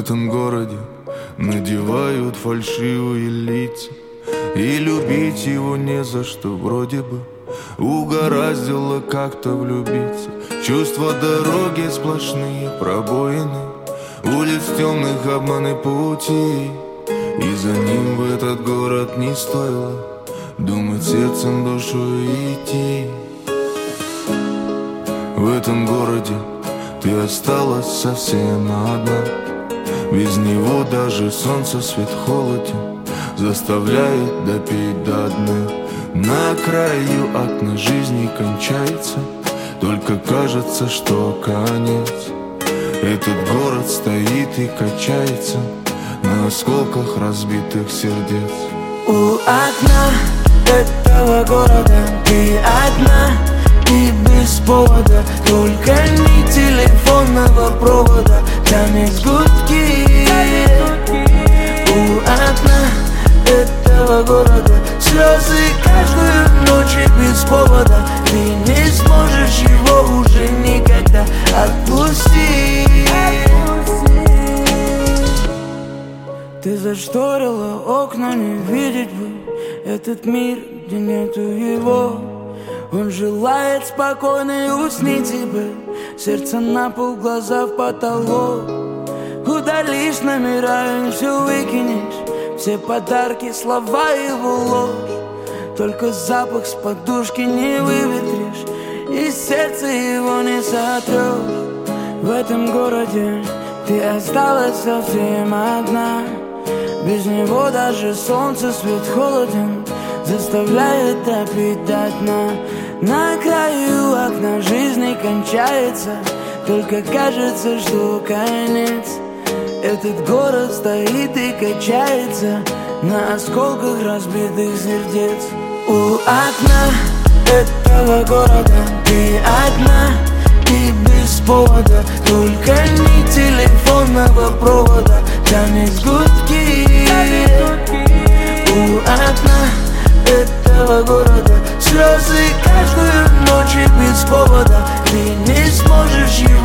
этом городе надевают фальшивые лица, и любить его не за что, вроде бы угораздило как-то влюбиться. Чувства дороги сплошные пробоины, улиц темных обманы пути, и за ним в этот город не стоило думать сердцем, душой идти. В этом городе ты осталась совсем одна. Без него даже солнце свет холоден, заставляет допить до дна. На краю окна жизни кончается, только кажется, что конец. Этот город стоит и качается на осколках разбитых сердец. У окна этого города ты одна и без повода, только ни телефонного провода, тянет гудки. У окна этого города слезы каждую ночь и без повода. Ты не сможешь его уже никогда отпустить. Ты зашторила окна, не видеть бы этот мир, где нету его. Он желает спокойно и уснить тебе, сердце на пол, глаза в потолок. Удалишь номера и все выкинешь, все подарки, слова его ложь. Только запах с подушки не выветришь, и сердце его не сотрешь. В этом городе ты осталась совсем одна. Без него даже солнце свет холоден, заставляет допить до дна. На краю окна жизни кончается, только кажется, что конец. Этот город стоит и качается на осколках разбитых сердец. У окна этого города ты одна и без повода, только ни телефонного провода, тянет гудки. У окна этого города слезы каждую ночь и без повода. Ты не сможешь его